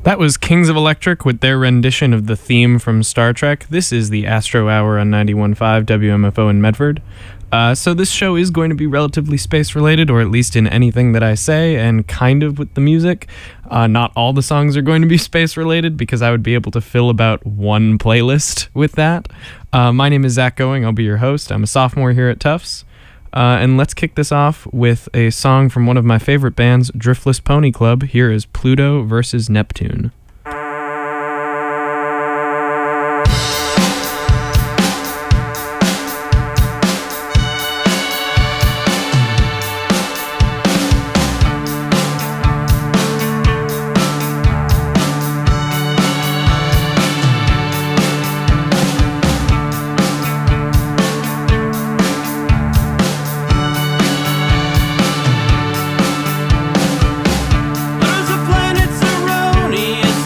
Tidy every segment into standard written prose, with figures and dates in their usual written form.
That was Kings of Electric with their rendition of the theme from Star Trek. This is the Astro Hour on 91.5 WMFO in Medford. So this show is going to be relatively space-related, or at least in anything that I say, and kind of with the music. Not all the songs are going to be space-related, because I would be able to fill about one playlist with that. My name is Zach Going. I'll be your host. I'm a sophomore here at Tufts. And let's kick this off with a song from one of my favorite bands, Driftless Pony Club. Here is Pluto versus Neptune. There's a planet Cerrone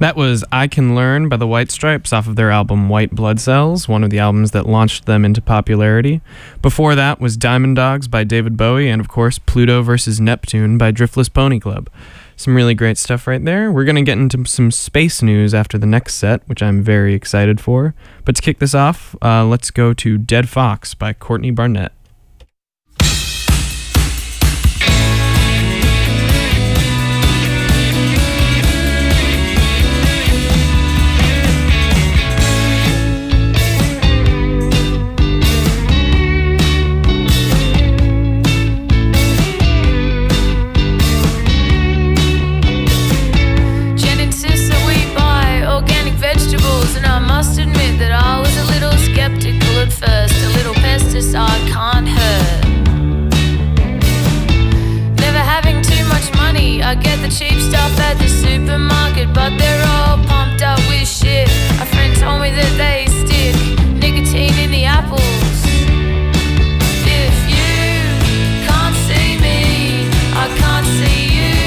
That was I Can Learn by the White Stripes off of their album White Blood Cells, one of the albums that launched them into popularity. Before that was Diamond Dogs by David Bowie, and of course Pluto vs. Neptune by Driftless Pony Club. Some really great stuff right there. We're going to get into some space news after the next set, which I'm very excited for. But to kick this off, let's go to Dead Fox by Courtney Barnett. Pesticide can't hurt. Never having too much money, I get the cheap stuff at the supermarket, but they're all pumped up with shit. A friend told me that they stick nicotine in the apples. If you can't see me, I can't see you.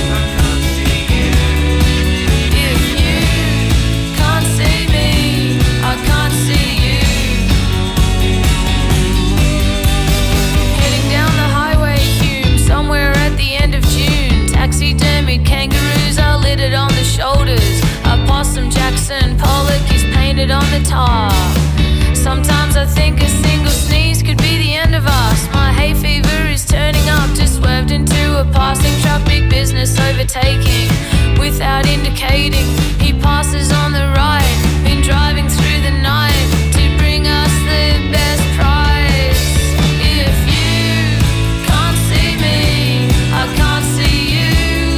If you can't see me, I can't see you. Taxidermied kangaroos are littered on the shoulders. A possum Jackson Pollock is painted on the top. Sometimes I think a single sneeze could be the end of us. My hay fever is turning up, just swerved into a passing truck. Big business overtaking without indicating. He passes on the right, been driving through the night to bring us the best price. If you can't see me, I can't see you.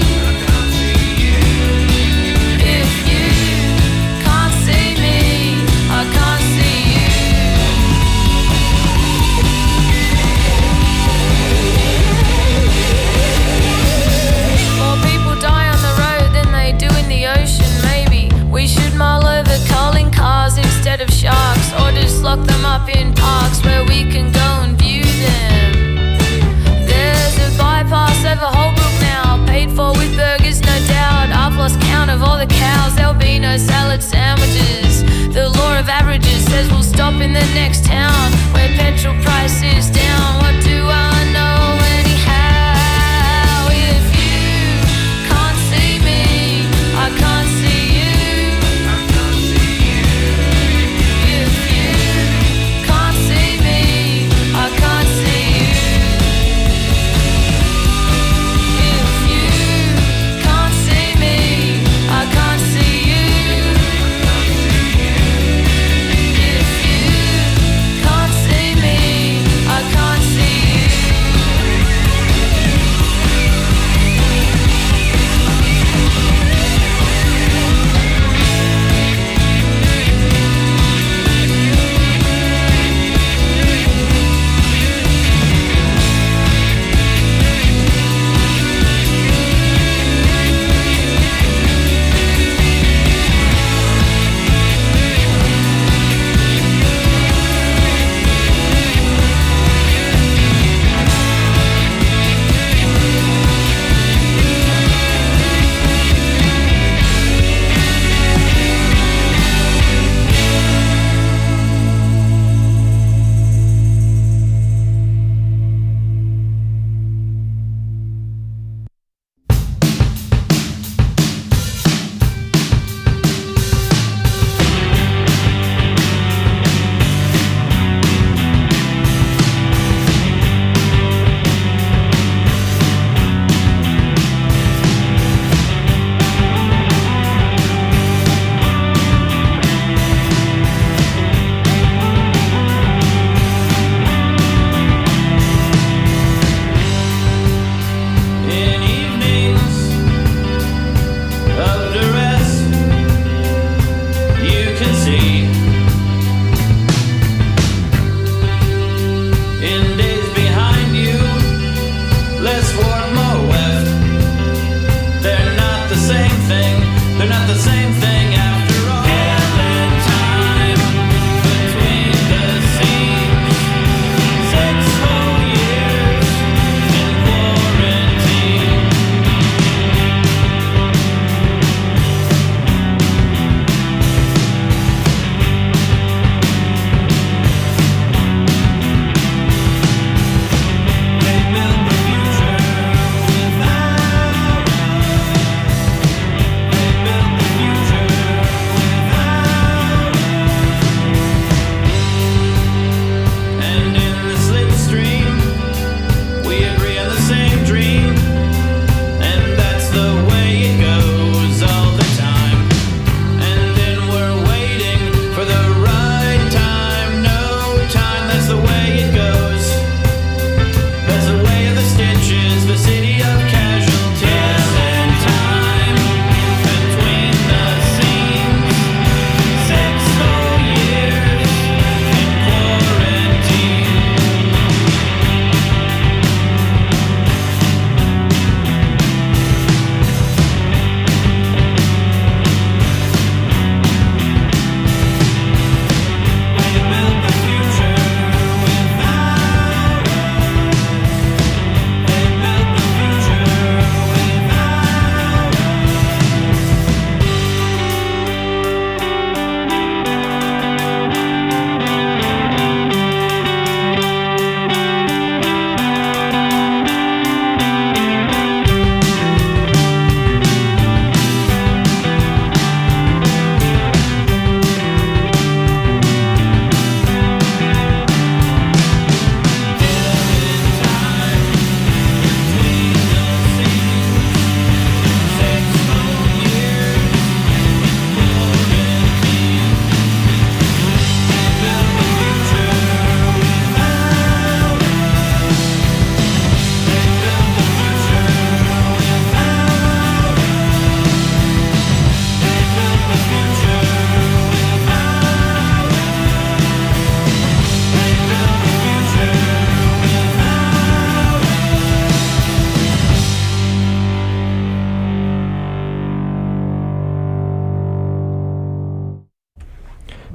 We should mull over calling cars instead of sharks, or just lock them up in parks where we can go and view them. There's a bypass over Holbrook now, paid for with burgers no doubt. I've lost count of all the cows, there'll be no salad sandwiches. The law of averages says we'll stop in the next town where petrol price is down. What do I know anyhow? If you can't see me, I can't see you. Can't see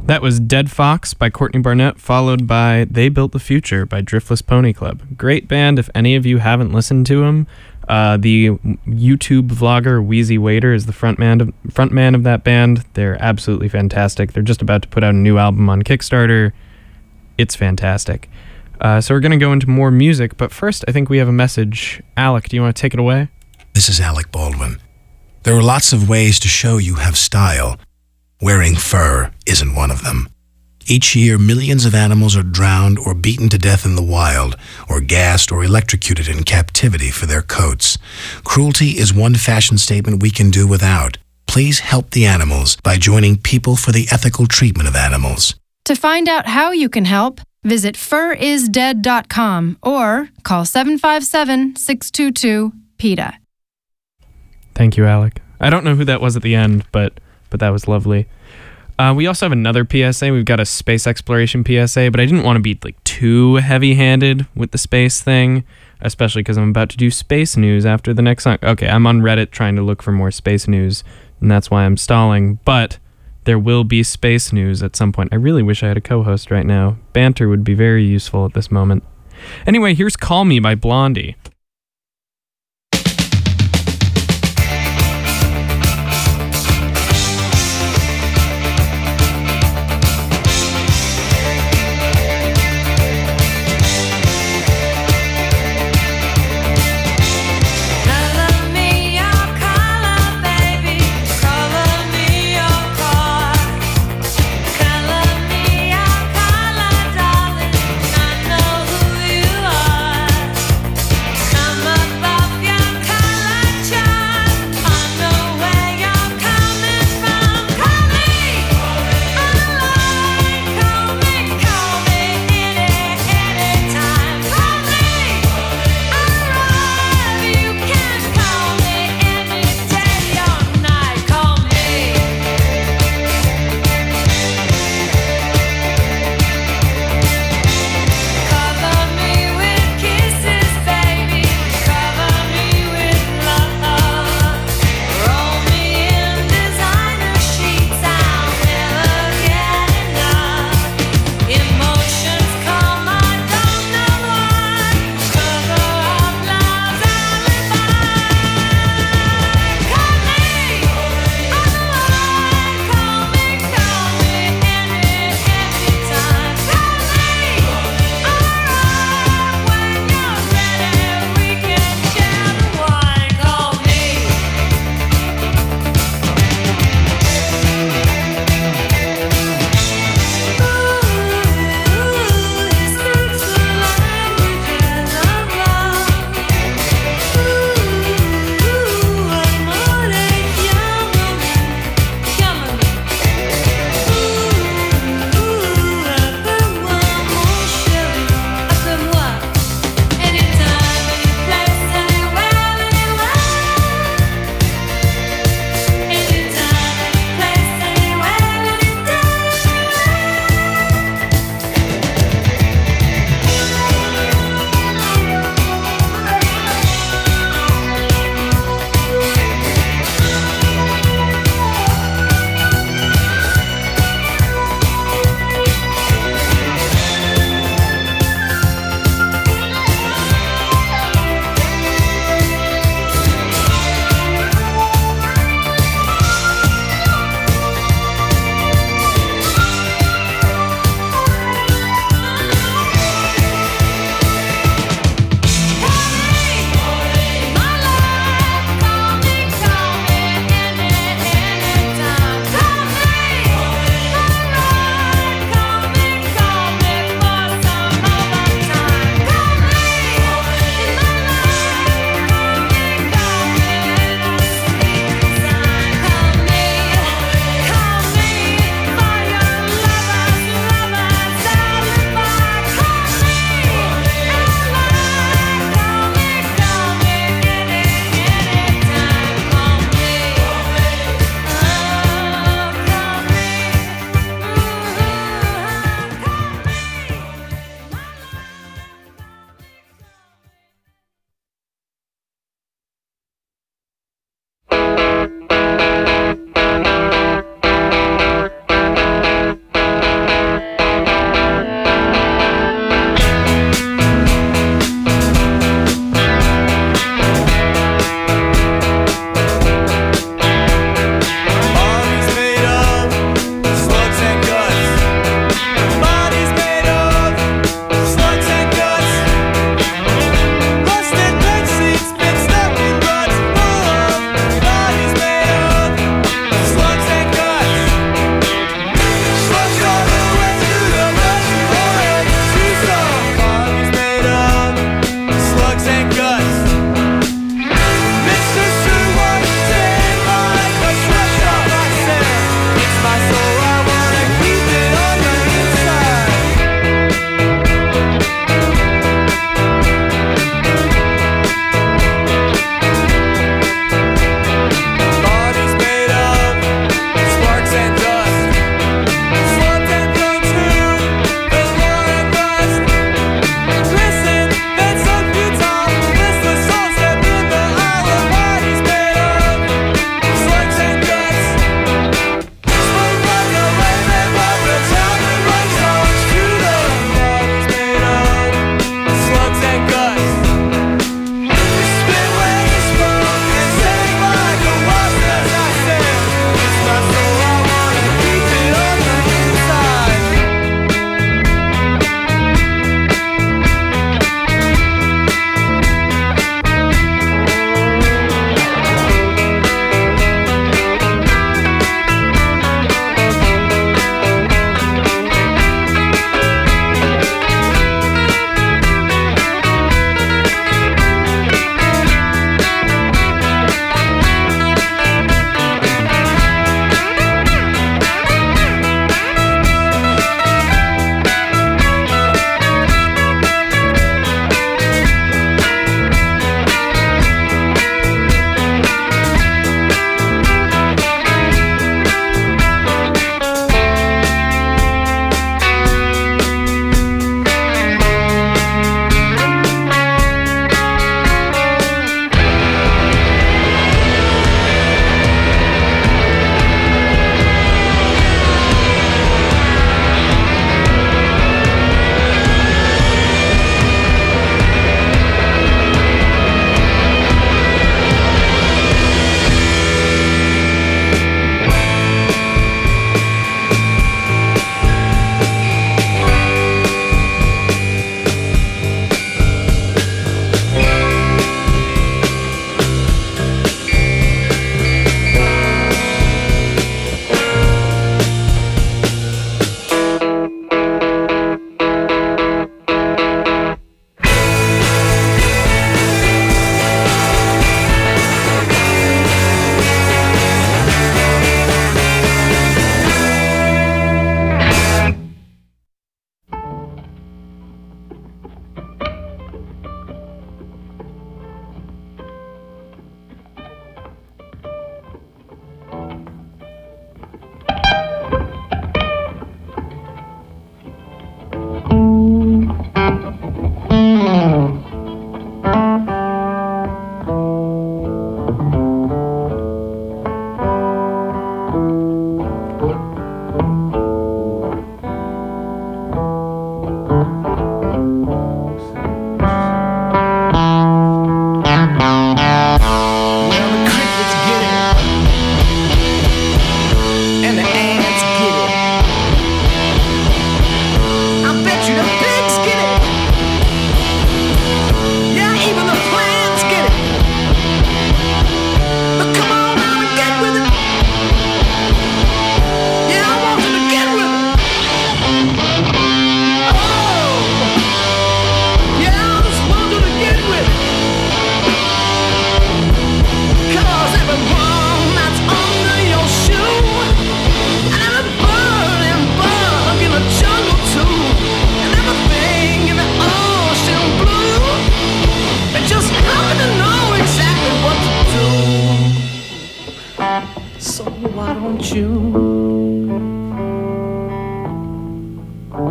That was Dead Fox by Courtney Barnett, followed by They Built the Future by Driftless Pony Club. Great band. If any of you haven't listened to them, the YouTube vlogger Wheezy Waiter is the frontman of that band. They're absolutely fantastic. They're just about to put out a new album on Kickstarter. It's fantastic. So we're going to go into more music, but first I think we have a message. Alec, do you want to take it away? This is Alec Baldwin. There are lots of ways to show you have style. Wearing fur isn't one of them. Each year, millions of animals are drowned or beaten to death in the wild, or gassed or electrocuted in captivity for their coats. Cruelty is one fashion statement we can do without. Please help the animals by joining People for the Ethical Treatment of Animals. To find out how you can help, visit furisdead.com or call 757-622-PETA. Thank you, Alec. I don't know who that was at the end, but that was lovely. We also have another PSA. We've got a space exploration PSA, but I didn't want to be too heavy-handed with the space thing, especially because I'm about to do space news after the next song. Okay, I'm on Reddit trying to look for more space news, and that's why I'm stalling, but there will be space news at some point. I really wish I had a co-host right now. Banter would be very useful at this moment. Anyway, here's Call Me by Blondie.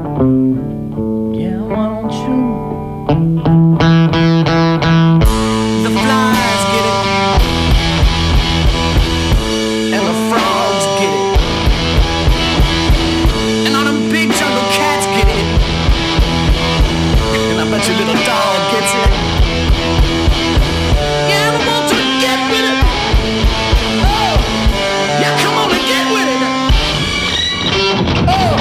Yeah, why don't you? The flies get it, and the frogs get it, and all them big jungle cats get it, and I bet your little dog gets it. Yeah, I want you to get with it. Oh, yeah, come on and get with it. Oh.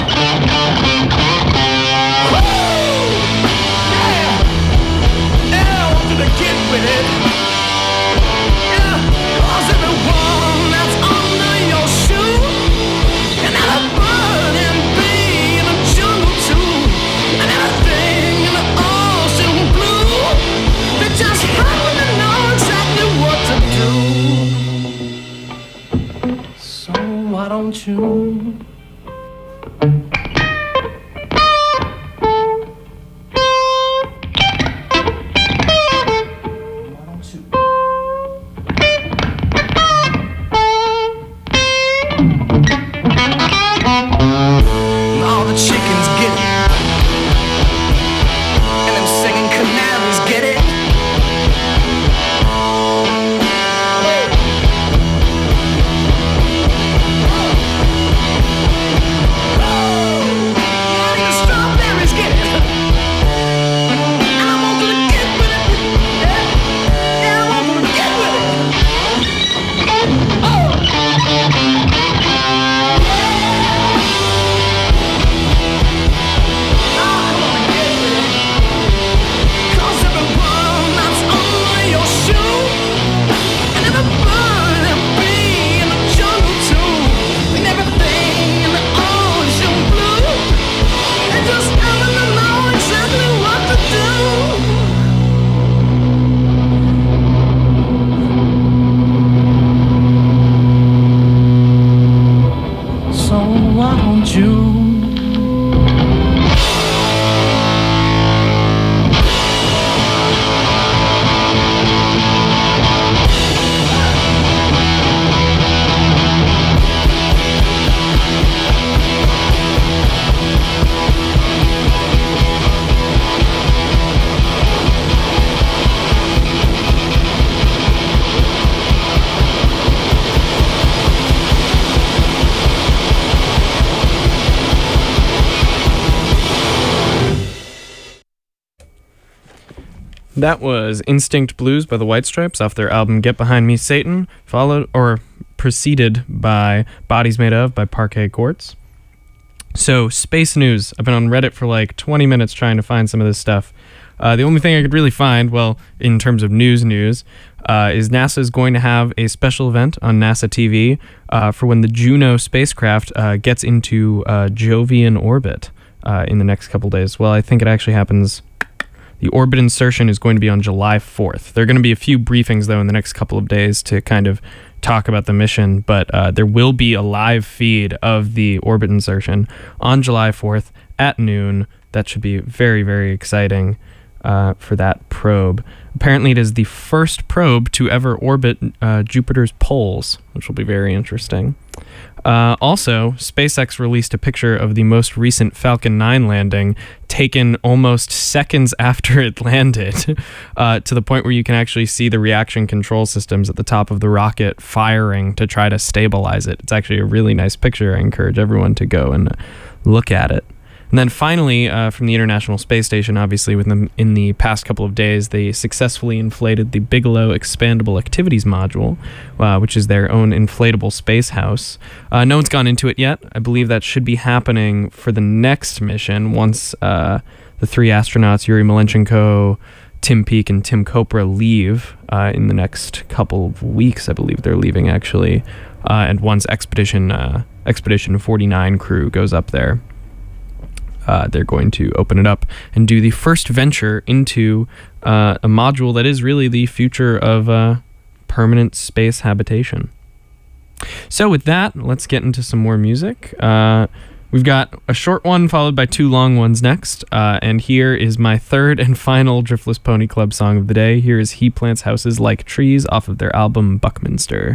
Get with it. Yeah, 'cause everyone that's under your shoe, and that a bird and bee in the jungle too, and everything in the ocean blue, they just happen to know exactly what to do. So why don't you? All the chickens get it, and them singing canaries get it. Yeah, the strawberries get it, and I want you to get with it. Yeah, I want you to get with it. Oh. Why don't you? That was Instinct Blues by the White Stripes off their album Get Behind Me, Satan, preceded by Bodies Made Of by Parquet Courts. So, space news. I've been on Reddit for like 20 minutes trying to find some of this stuff. The only thing I could really find, well, in terms of news, is NASA is going to have a special event on NASA TV for when the Juno spacecraft gets into Jovian orbit in the next couple days. Well, I think it actually happens... The orbit insertion is going to be on July 4th. There are going to be a few briefings, though, in the next couple of days to kind of talk about the mission, but there will be a live feed of the orbit insertion on July 4th at noon. That should be very, very exciting for that probe. Apparently, it is the first probe to ever orbit Jupiter's poles, which will be very interesting. Also, SpaceX released a picture of the most recent Falcon 9 landing, taken almost seconds after it landed, to the point where you can actually see the reaction control systems at the top of the rocket firing to try to stabilize it. It's actually a really nice picture. I encourage everyone to go and look at it. And then finally, from the International Space Station, obviously in the past couple of days, they successfully inflated the Bigelow Expandable Activities Module, which is their own inflatable space house. No one's gone into it yet. I believe that should be happening for the next mission once the three astronauts, Yuri Malenchenko, Tim Peake, and Tim Kopra leave in the next couple of weeks. I believe they're leaving, actually. And once Expedition 49 crew goes up there. They're going to open it up and do the first venture into a module that is really the future of permanent space habitation. So with that, let's get into some more music. We've got a short one followed by two long ones next. And here is my third and final Driftless Pony Club song of the day. Here is He Plants Houses Like Trees off of their album Buckminster.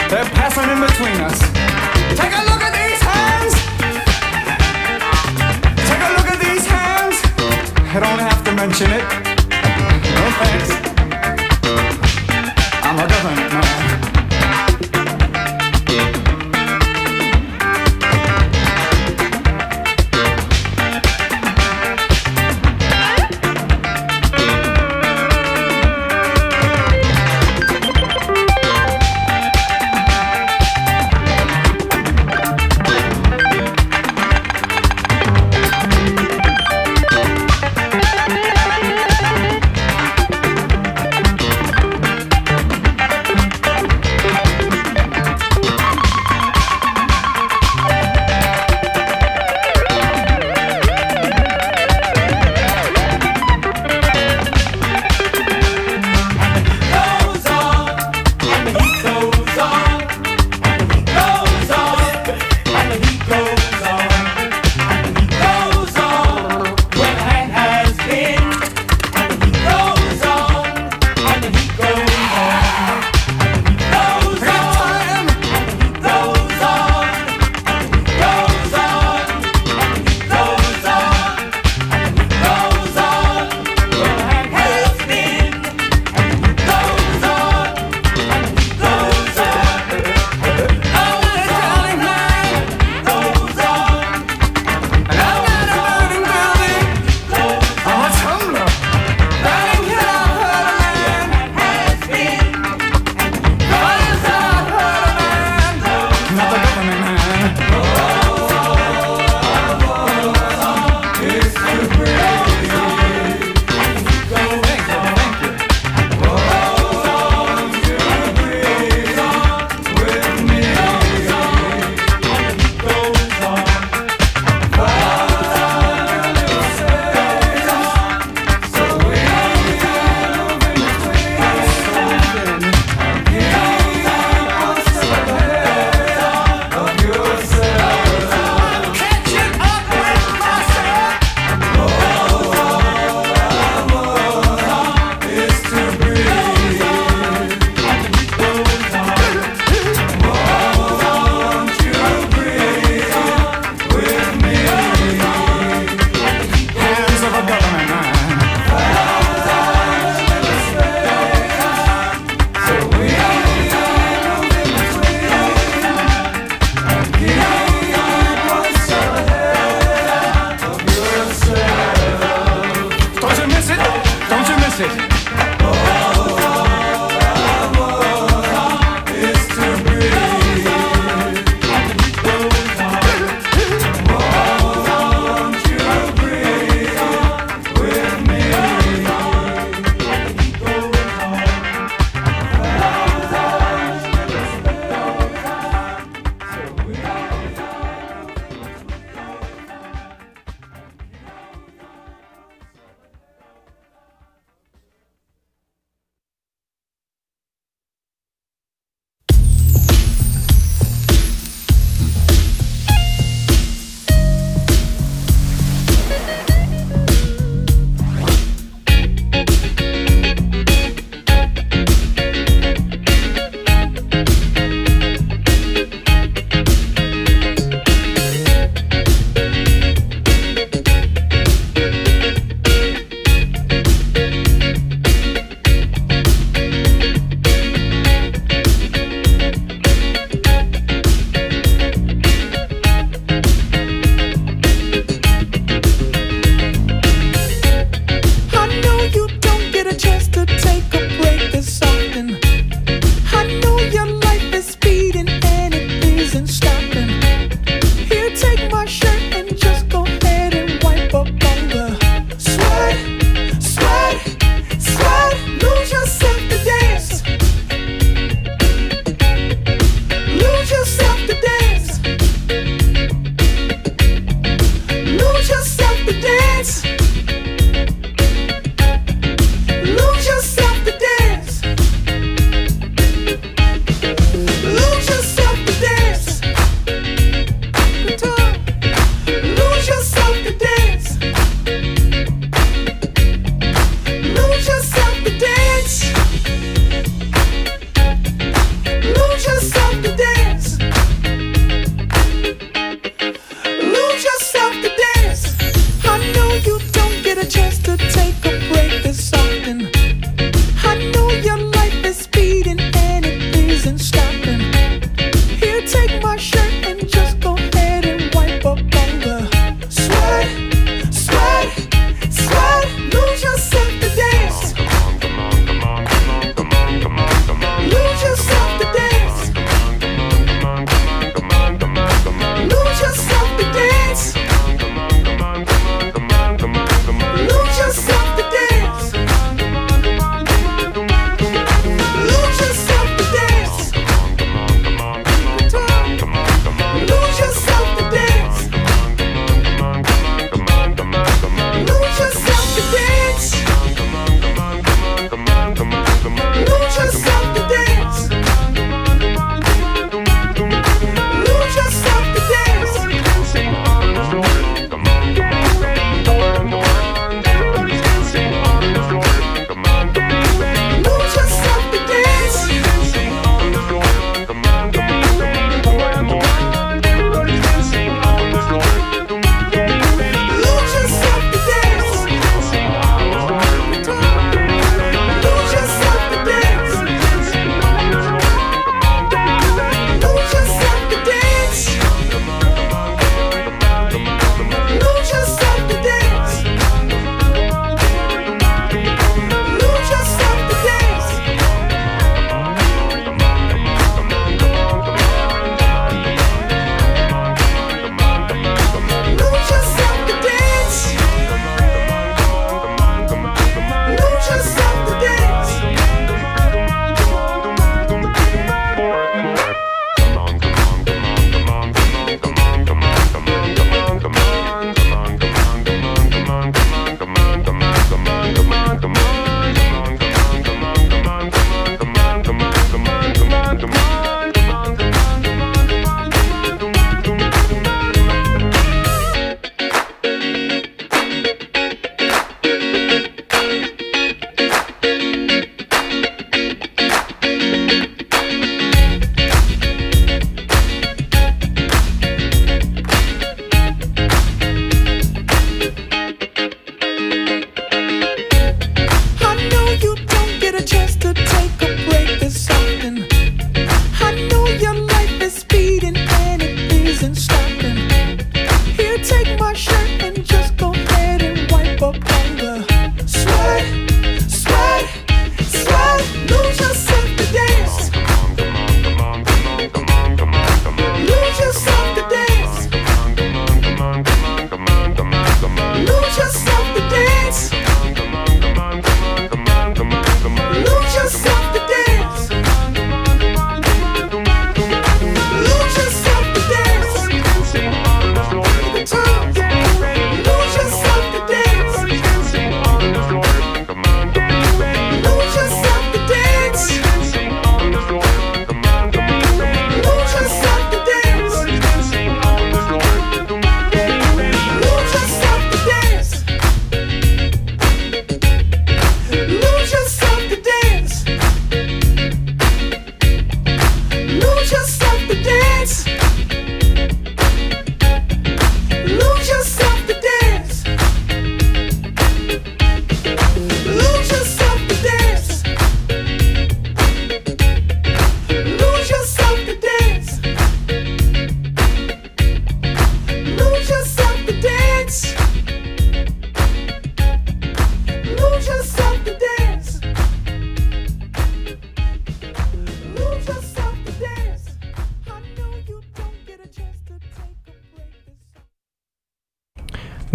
They're passing in between us. Take a look at these hands. Take a look at these hands. I don't have to mention it. No thanks. I'm a government man.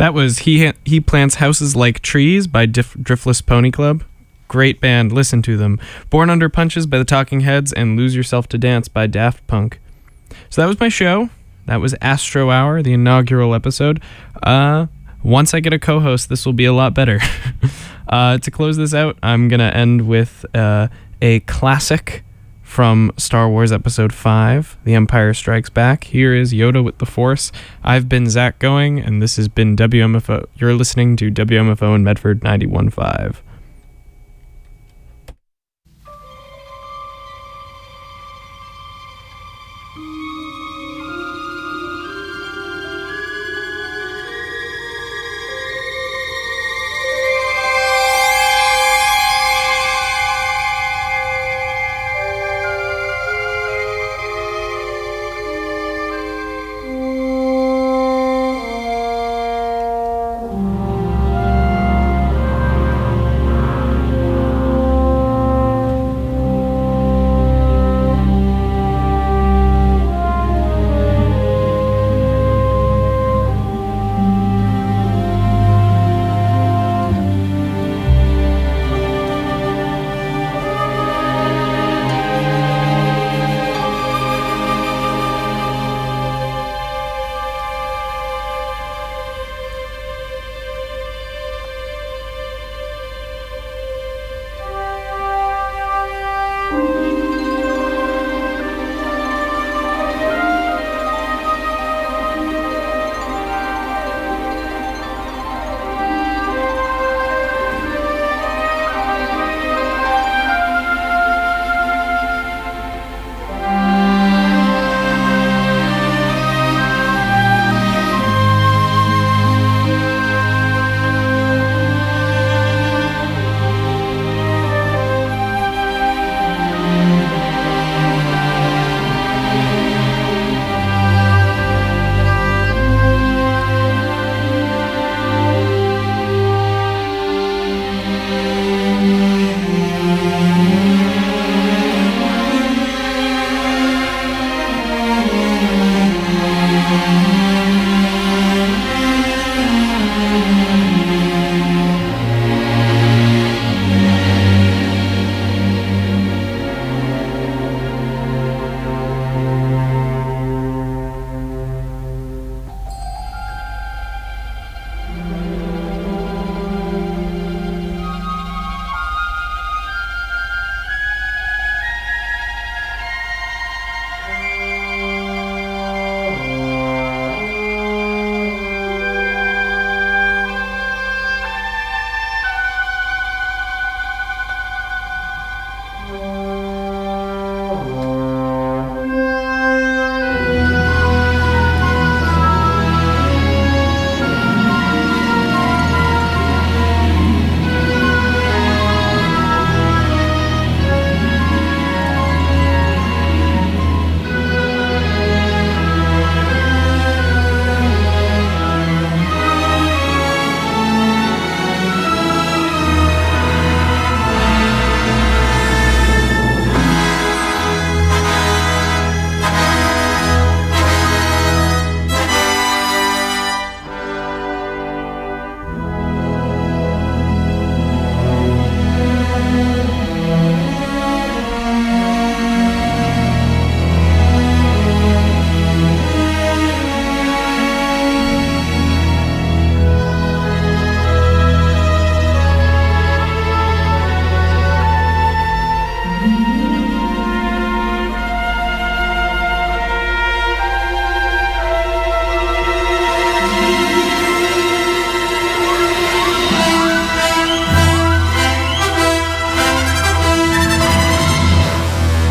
That was He Plants Houses Like Trees by Driftless Pony Club. Great band, listen to them. Born Under Punches by the Talking Heads and Lose Yourself to Dance by Daft Punk. So that was my show. That was Astro Hour, the inaugural episode. Once I get a co-host, this will be a lot better. To close this out, I'm going to end with a classic from Star Wars Episode 5, The Empire Strikes Back. Here is Yoda with the Force. I've been Zach Going, and this has been WMFO. You're listening to WMFO in Medford 91.5.